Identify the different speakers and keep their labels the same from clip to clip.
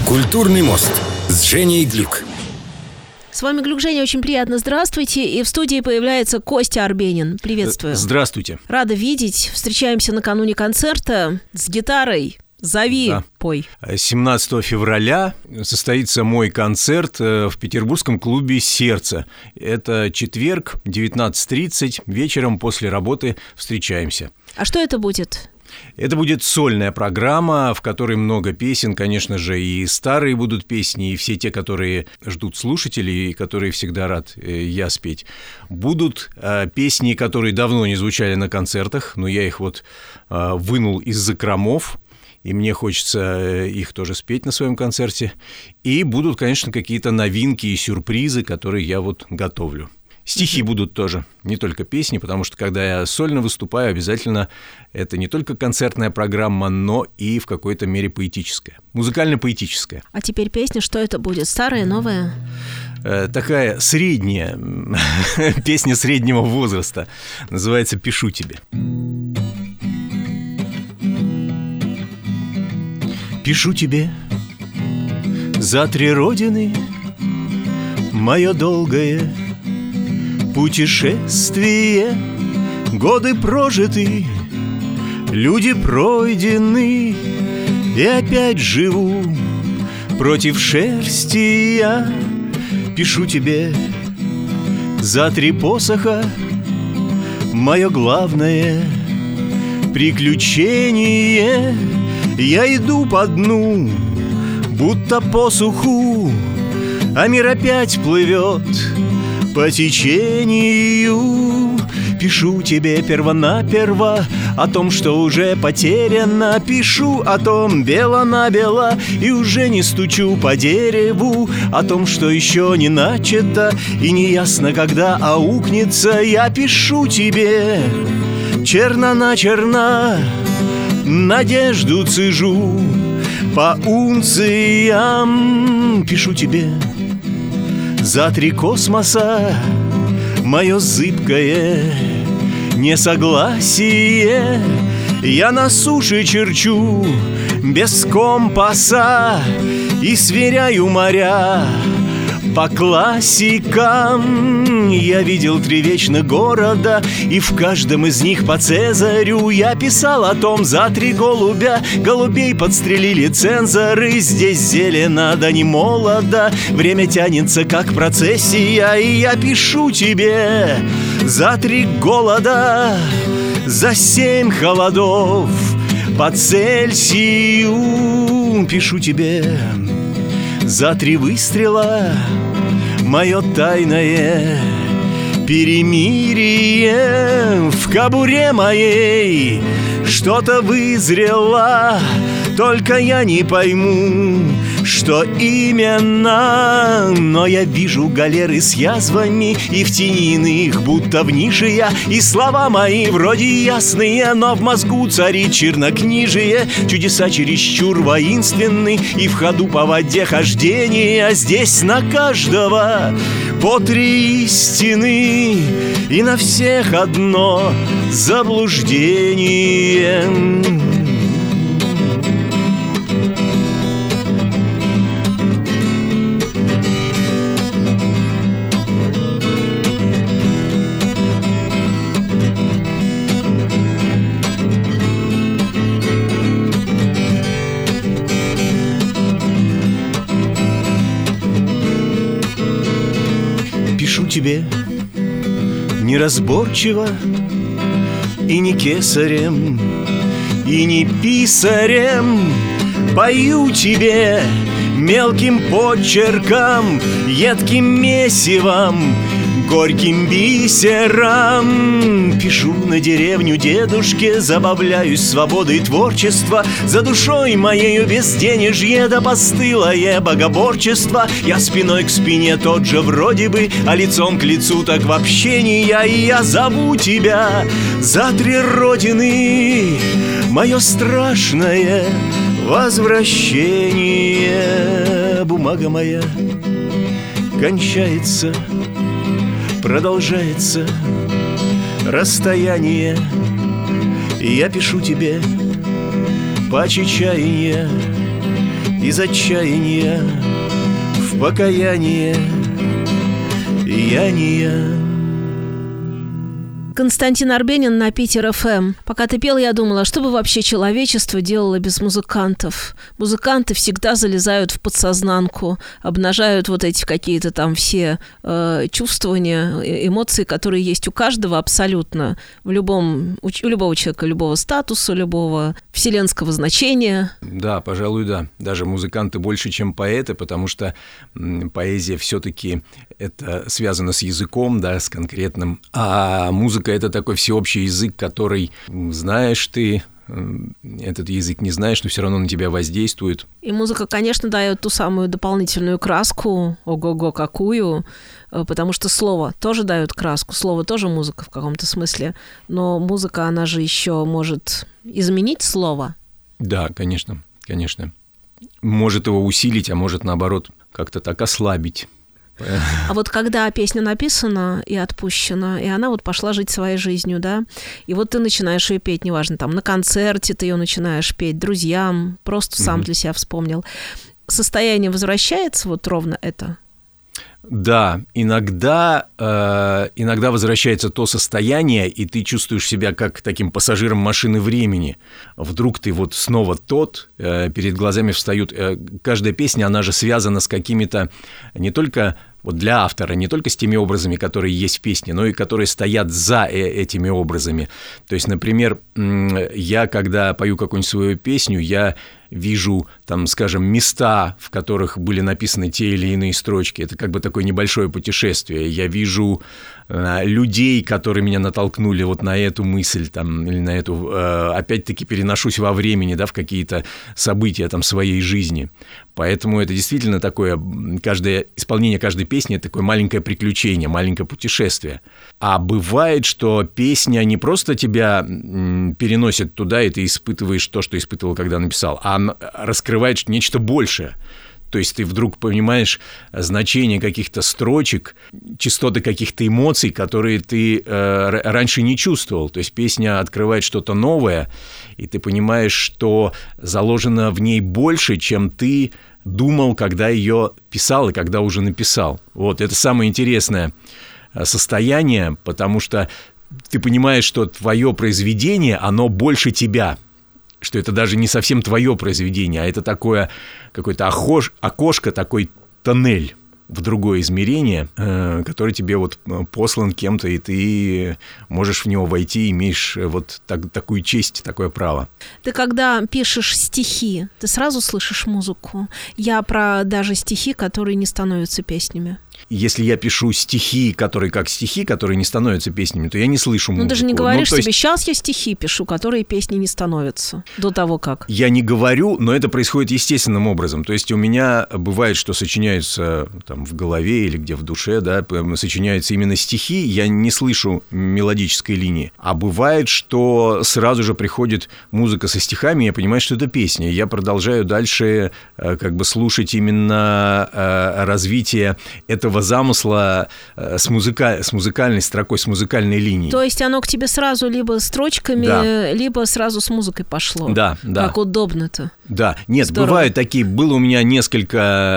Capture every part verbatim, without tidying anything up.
Speaker 1: Культурный мост с Женей Глюк.
Speaker 2: С вами Глюк Женя, очень приятно, здравствуйте. И в студии появляется Костя Арбенин. Приветствую.
Speaker 3: Здравствуйте.
Speaker 2: Рада видеть. Встречаемся накануне концерта с гитарой. Зови,
Speaker 3: да.
Speaker 2: Пой.
Speaker 3: семнадцатого февраля состоится мой концерт в петербургском клубе «Сердце». Это четверг, девятнадцать тридцать, вечером после работы встречаемся.
Speaker 2: А что это будет?
Speaker 3: Это будет сольная программа, в которой много песен, конечно же, и старые будут песни, и все те, которые ждут слушателей, и которые всегда рад я спеть. Будут э, песни, которые давно не звучали на концертах, но я их вот э, вынул из закромов, и мне хочется их тоже спеть на своем концерте. И будут, конечно, какие-то новинки и сюрпризы, которые я вот готовлю. Стихи будут тоже, не только песни, потому что, когда я сольно выступаю, обязательно это не только концертная программа, но и в какой-то мере поэтическая, музыкально-поэтическая.
Speaker 2: А теперь песня, что это будет? Старая, новая?
Speaker 3: Э, такая средняя, песня среднего возраста, называется «Пишу тебе». Пишу тебе за три родины мое долгое путешествие, годы прожиты, люди пройдены, и опять живу против шерсти я. Пишу тебе за три посоха мое главное приключение. Я иду по дну, будто по суху, а мир опять плывет по течению. Пишу тебе первонаперво о том, что уже потеряно. Пишу о том бело на бело и уже не стучу по дереву. О том, что еще не начато и неясно, когда аукнется. Я пишу тебе черно на черна, надежду цежу по унциям. Пишу тебе за три космоса мое зыбкое несогласие. Я на суше черчу без компаса и сверяю моря по классикам. Я видел три вечных города, и в каждом из них по Цезарю. Я писал о том за три голубя, голубей подстрелили цензоры. Здесь зелено, да не молодо, время тянется, как процессия. И я пишу тебе за три голода, за семь холодов по Цельсию. Пишу тебе за три выстрела мое тайное перемирие. В кобуре моей что-то вызрело, только я не пойму, что именно. Но я вижу галеры с язвами, и в тени иных будто в нише я. И слова мои вроде ясные, но в мозгу царит чернокнижие. Чудеса чересчур воинственны, и в ходу по воде хождение. А здесь на каждого по три истины, и на всех одно заблуждение. Пишу тебе неразборчиво и не кесарем, и не писарем. Пою тебе мелким почерком, едким месивом, горьким бисером. Пишу на деревню дедушке, забавляюсь свободой творчества. За душой моею безденежье да постылое богоборчество. Я спиной к спине тот же вроде бы, а лицом к лицу так вообще не я. И я зову тебя за три родины, мое страшное возвращение. Бумага моя кончается, продолжается расстояние, и я пишу тебе по чечаянию. из отчаяния в покаяние. Я не я.
Speaker 2: Константин Арбенин на Питер эф эм. Пока ты пел, я думала, что бы вообще человечество делало без музыкантов. Музыканты всегда залезают в подсознанку, обнажают вот эти какие-то там все э, чувствования, эмоции, которые есть у каждого абсолютно, в любом, у, у любого человека, любого статуса, любого вселенского значения.
Speaker 3: Да, пожалуй, да. Даже музыканты больше, чем поэты, потому что м, поэзия все-таки это связано с языком, да, с конкретным, а музыка — это такой всеобщий язык, который знаешь ты, этот язык не знаешь, но все равно на тебя воздействует.
Speaker 2: И музыка, конечно, дает ту самую дополнительную краску, ого-го, какую, потому что слово тоже дает краску, слово тоже музыка в каком-то смысле, но музыка, она же еще может изменить слово. Да,
Speaker 3: конечно, конечно. Может его усилить, а может, наоборот, как-то так ослабить.
Speaker 2: А вот когда песня написана и отпущена, и она вот пошла жить своей жизнью, да, и вот ты начинаешь ее петь, неважно, там, на концерте ты ее начинаешь петь, друзьям, просто сам mm-hmm. для себя вспомнил. Состояние возвращается вот ровно это?
Speaker 3: Да, иногда, э, иногда возвращается то состояние, и ты чувствуешь себя как таким пассажиром машины времени. Вдруг ты вот снова тот, э, перед глазами встают. Э, каждая песня, она же связана с какими-то не только вот для автора, не только с теми образами, которые есть в песне, но и которые стоят за этими образами. То есть, например, я, когда пою какую-нибудь свою песню, я вижу, там, скажем, места, в которых были написаны те или иные строчки. Это как бы такое небольшое путешествие. Я вижу э, людей, которые меня натолкнули вот на эту мысль, там, или на эту... Э, опять-таки переношусь во времени, да, в какие-то события там, своей жизни. Поэтому это действительно такое... Каждое, исполнение каждой песни – это такое маленькое приключение, маленькое путешествие. А бывает, что песня не просто тебя переносит туда, и ты испытываешь то, что испытывал, когда написал, а раскрывает нечто большее. То есть ты вдруг понимаешь значение каких-то строчек, частоты каких-то эмоций, которые ты э, раньше не чувствовал. То есть песня открывает что-то новое, и ты понимаешь, что заложено в ней больше, чем ты думал, когда ее писал и когда уже написал. Вот, это самое интересное состояние, потому что ты понимаешь, что твое произведение, оно больше тебя. Что это даже не совсем твое произведение, а это такое какое-то окош, окошко, такой тоннель в другое измерение, э, который тебе вот послан кем-то, и ты можешь в него войти, имеешь вот так, такую честь, такое право.
Speaker 2: Ты когда пишешь стихи, ты сразу слышишь музыку? Я про даже стихи, которые не становятся песнями.
Speaker 3: Если я пишу стихи, которые как стихи, которые не становятся песнями, то я не слышу музыку.
Speaker 2: Ну, ты же не говоришь
Speaker 3: ну,
Speaker 2: себе,
Speaker 3: есть...
Speaker 2: сейчас я стихи пишу, которые песни не становятся, до того как.
Speaker 3: Я не говорю, но это происходит естественным образом. То есть у меня бывает, что сочиняются там, в голове или где в душе, да, сочиняются именно стихи, я не слышу мелодической линии. А бывает, что сразу же приходит музыка со стихами, я понимаю, что это песня. Я продолжаю дальше как бы слушать именно развитие этого замысла с, музыка... с музыкальной строкой, с музыкальной линией.
Speaker 2: То есть оно к тебе сразу либо строчками, да. либо сразу с музыкой пошло.
Speaker 3: Да, да.
Speaker 2: Как удобно-то.
Speaker 3: Да, нет, здорово. Бывают такие, было у меня несколько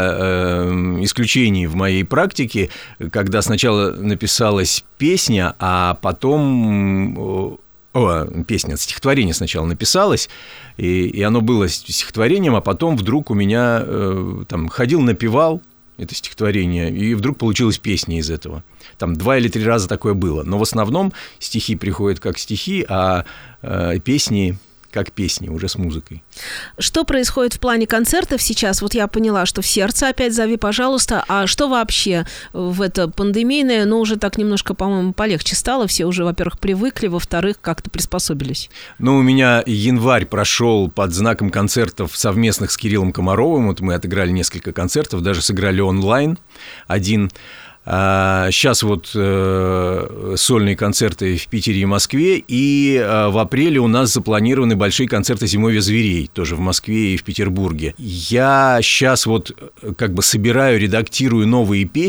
Speaker 3: э, исключений в моей практике, когда сначала написалась песня, а потом... О, песня, стихотворение сначала написалось, и, и оно было стихотворением, а потом вдруг у меня э, там ходил, напевал это стихотворение, и вдруг получилась песня из этого. Там два или три раза такое было. Но в основном стихи приходят как стихи, а э, песни как песни, уже с музыкой.
Speaker 2: Что происходит в плане концертов сейчас? Вот я поняла, что в сердце опять зови, пожалуйста. А что вообще в это пандемийное? Ну, уже так немножко, по-моему, полегче стало. Все уже, во-первых, привыкли, во-вторых, как-то приспособились.
Speaker 3: Ну, у меня январь прошел под знаком концертов совместных с Кириллом Комаровым. Вот мы отыграли несколько концертов, даже сыграли онлайн один. Сейчас вот э, сольные концерты в Питере и Москве, и э, в апреле у нас запланированы большие концерты «Зимовья зверей», тоже в Москве и в Петербурге. Я сейчас вот как бы собираю, редактирую новые песни,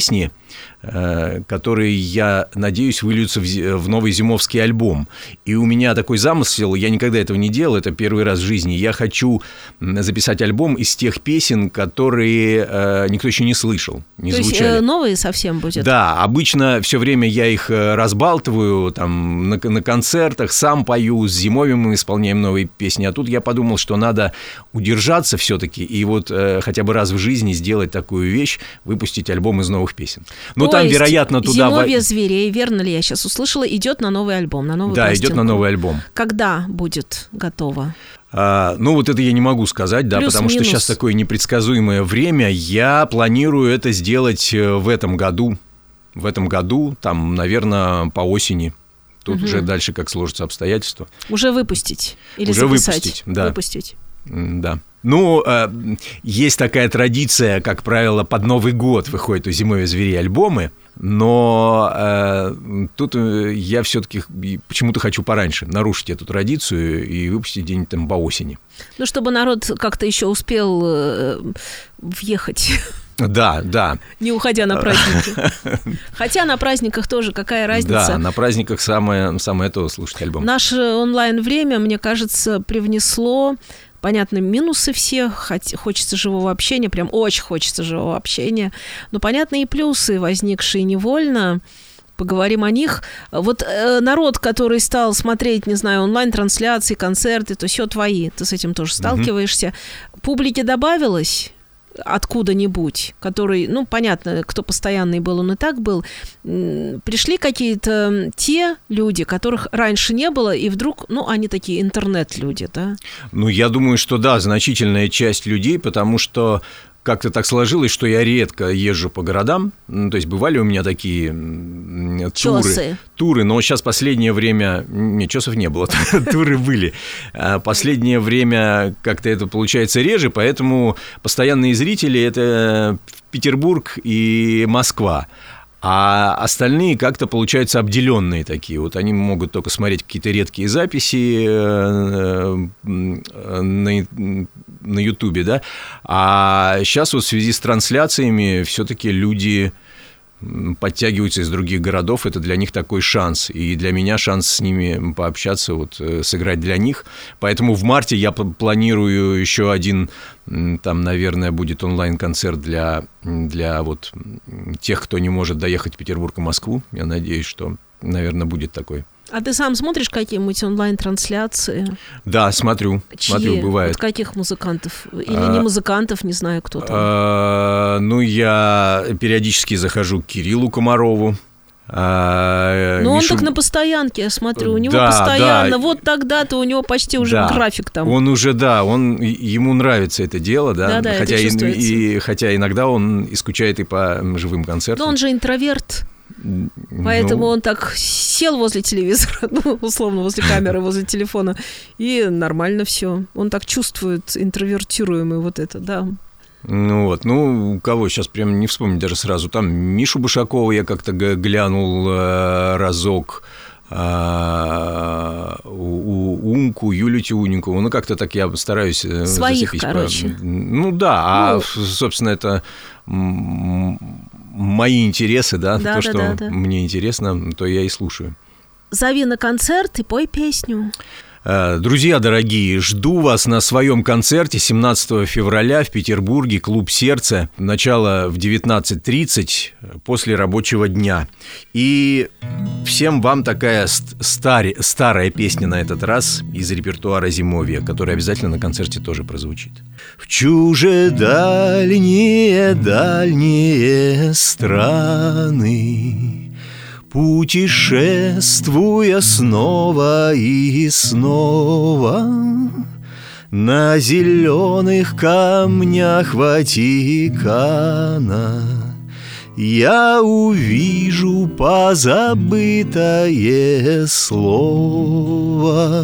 Speaker 3: которые, я надеюсь, выльются в новый зимовский альбом. И у меня такой замысел, я никогда этого не делал, это первый раз в жизни. Я хочу записать альбом из тех песен, которые никто еще не слышал, не
Speaker 2: То
Speaker 3: звучали.
Speaker 2: есть новые совсем будет?
Speaker 3: Да, обычно все время я их разбалтываю там, на, на концертах, сам пою, с Зимовьем мы исполняем новые песни. А тут я подумал, что надо удержаться все-таки и вот э, хотя бы раз в жизни сделать такую вещь, выпустить альбом из новых песен. Но
Speaker 2: То
Speaker 3: там,
Speaker 2: есть
Speaker 3: вероятно, туда...
Speaker 2: «Зимовье зверей», верно ли я сейчас услышала, идет на новый альбом, на новую
Speaker 3: Да,
Speaker 2: пластинку.
Speaker 3: идет на новый альбом.
Speaker 2: Когда будет готово?
Speaker 3: А, ну, вот это я не могу сказать, да,
Speaker 2: Плюс,
Speaker 3: потому
Speaker 2: минус.
Speaker 3: что сейчас такое непредсказуемое время. Я планирую это сделать в этом году. В этом году, там, наверное, по осени. Тут угу. уже дальше как сложатся обстоятельства.
Speaker 2: Уже выпустить? Или
Speaker 3: уже
Speaker 2: записать?
Speaker 3: выпустить, да.
Speaker 2: Выпустить.
Speaker 3: Да. Ну, э, есть такая традиция, как правило, под Новый год выходят у «Зимовья зверей» альбомы, но э, тут я все-таки почему-то хочу пораньше нарушить эту традицию и выпустить где-нибудь там по осени.
Speaker 2: Ну, чтобы народ как-то еще успел э, въехать.
Speaker 3: Да, да.
Speaker 2: Не уходя на праздники. Хотя на праздниках тоже какая разница.
Speaker 3: Да, на праздниках самое, самое то слушать альбом.
Speaker 2: Наше онлайн-время, мне кажется, привнесло... Понятно, минусы все, хоть, хочется живого общения, прям очень хочется живого общения, но понятно и плюсы, возникшие невольно, поговорим о них. Вот э, народ, который стал смотреть, не знаю, онлайн-трансляции, концерты, то все твои, ты с этим тоже сталкиваешься. Mm-hmm. Публике добавилось откуда-нибудь, который, ну, понятно, кто постоянный был, он и так был, пришли какие-то те люди, которых раньше не было, и вдруг, ну, они такие интернет-люди, да? Ну,
Speaker 3: я думаю, что да, значительная часть людей, потому что как-то так сложилось, что я редко езжу по городам. Ну, то есть бывали у меня такие туры.
Speaker 2: Чосы.
Speaker 3: Туры, но сейчас последнее время... Нет, чосов не было, туры были. Последнее время как-то это получается реже, поэтому постоянные зрители – это Петербург и Москва. А остальные как-то получаются обделенные такие. Вот они могут только смотреть какие-то редкие записи на, на Ютубе, да. А сейчас вот в связи с трансляциями все-таки люди подтягиваются из других городов. Это для них такой шанс. И для меня шанс с ними пообщаться, вот, сыграть для них. Поэтому в марте я планирую еще один, там, наверное, будет онлайн-концерт для, для вот тех, кто не может доехать в Петербург и Москву. Я надеюсь, что, наверное, будет такой.
Speaker 2: А ты сам смотришь какие-нибудь онлайн-трансляции?
Speaker 3: Да, смотрю.
Speaker 2: Чьи?
Speaker 3: Смотрю, бывает.
Speaker 2: Вот каких музыкантов? Или
Speaker 3: а,
Speaker 2: не музыкантов, не знаю, кто там.
Speaker 3: А, ну, я периодически захожу к Кириллу Комарову. А,
Speaker 2: ну,
Speaker 3: Мишу...
Speaker 2: он так на постоянке, я смотрю. У него
Speaker 3: да,
Speaker 2: постоянно,
Speaker 3: да.
Speaker 2: вот тогда-то у него почти уже
Speaker 3: да.
Speaker 2: график там.
Speaker 3: Он уже, да, он, ему нравится это дело, да.
Speaker 2: Да, да,
Speaker 3: хотя,
Speaker 2: это
Speaker 3: и,
Speaker 2: чувствуется.
Speaker 3: и, хотя иногда он и скучает и по живым концертам.
Speaker 2: Но он же интроверт. Поэтому
Speaker 3: ну...
Speaker 2: он так сел возле телевизора, ну, условно, возле камеры, возле телефона, и нормально все. Он так чувствует интровертируемый вот это, да.
Speaker 3: Ну вот, ну, у кого сейчас прям не вспомнить даже сразу. Там Мишу Башакова я как-то глянул э, разок, э, у Умку, Юлю Тюненькову. Ну, как-то так я стараюсь
Speaker 2: Своих,
Speaker 3: зацепить.
Speaker 2: короче.
Speaker 3: По... Ну, да,
Speaker 2: ну...
Speaker 3: а, собственно, это... мои интересы, да,
Speaker 2: да
Speaker 3: то,
Speaker 2: да,
Speaker 3: что
Speaker 2: да, да.
Speaker 3: мне интересно, то я и слушаю.
Speaker 2: Зови на концерт и пой песню.
Speaker 3: Друзья дорогие, жду вас на своем концерте семнадцатого февраля в Петербурге, клуб «Сердце». Начало в девятнадцать тридцать после рабочего дня. И всем вам такая старь, старая песня на этот раз из репертуара «Зимовья», которая обязательно на концерте тоже прозвучит. В чуже дальние, дальние страны, путешествуя снова и снова, на зеленых камнях Ватикана я увижу позабытое слово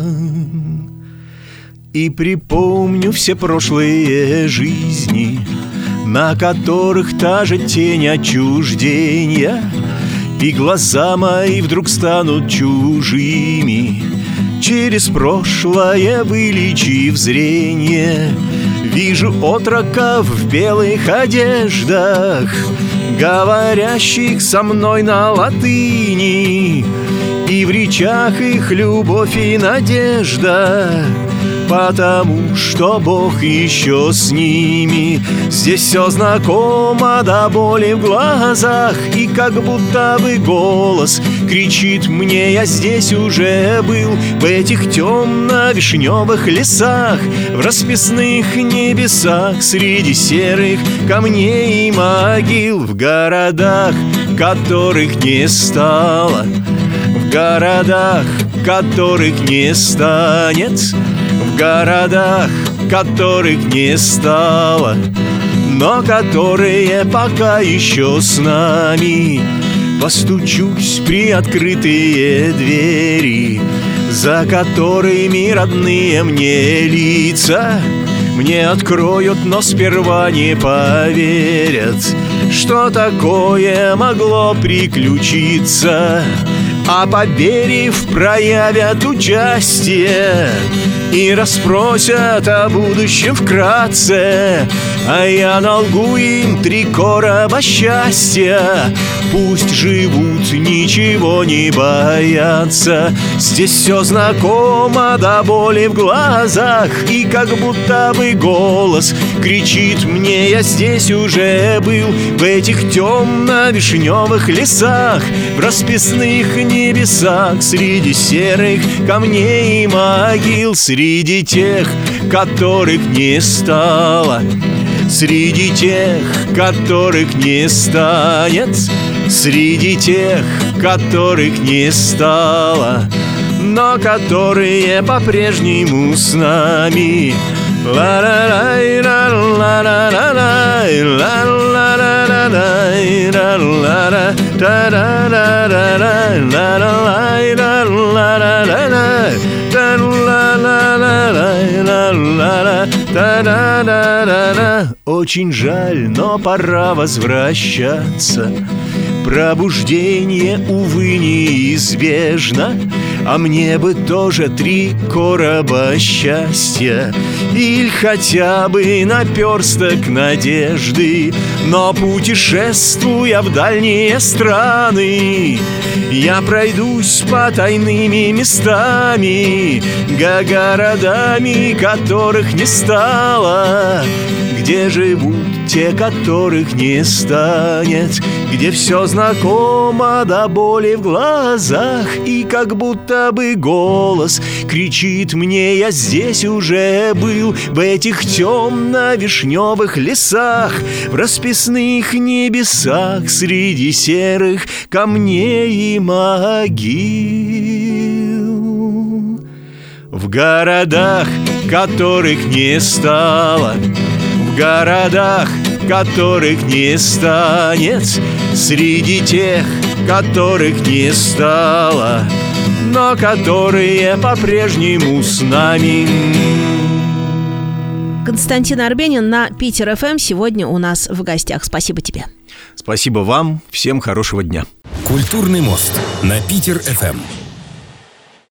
Speaker 3: и припомню все прошлые жизни, на которых та же тень отчуждения, и глаза мои вдруг станут чужими. Через прошлое вылечив зрение, вижу отроков в белых одеждах, говорящих со мной на латыни, и в речах их любовь и надежда, потому что Бог еще с ними. Здесь все знакомо до боли в глазах, и как будто бы голос кричит мне: я здесь уже был, в этих темно-вишневых лесах, в расписных небесах, среди серых камней и могил, в городах, которых не стало, в городах, которых не станет, в городах, которых не стало, но которые пока еще с нами. Постучусь при открытые двери, за которыми родные мне лица мне откроют, но сперва не поверят, что такое могло приключиться. А поверив, проявят участие и расспросят о будущем вкратце, а я налгу им три короба счастья. Пусть живут, ничего не боятся. Здесь все знакомо до боли в глазах, и как будто бы голос кричит мне: я здесь уже был, в этих темно-вишневых лесах, в расписных небесах, среди серых камней и могил, среди тех, которых не стало, среди тех, которых не станет, среди тех, которых не стало, но которые по-прежнему с нами. Очень жаль, но пора возвращаться. Пробуждение, увы, неизбежно, а мне бы тоже три короба счастья или хотя бы наперсток надежды. Но путешествуя в дальние страны, я пройдусь по тайными местами, городами, которых не стало, где живут те, которых не станет, где все знакомо до боли в глазах, и как будто бы голос кричит мне: я здесь уже был, в этих темно-вишневых лесах, в расписных небесах, среди серых камней и могил, в городах, которых не стало, в городах, которых не станет, среди тех, которых не стало, но которые по-прежнему с нами.
Speaker 2: Константин Арбенин на Питер эф эм сегодня у нас в гостях. Спасибо тебе.
Speaker 3: Спасибо вам. Всем хорошего дня.
Speaker 1: Культурный мост на Питер эф эм.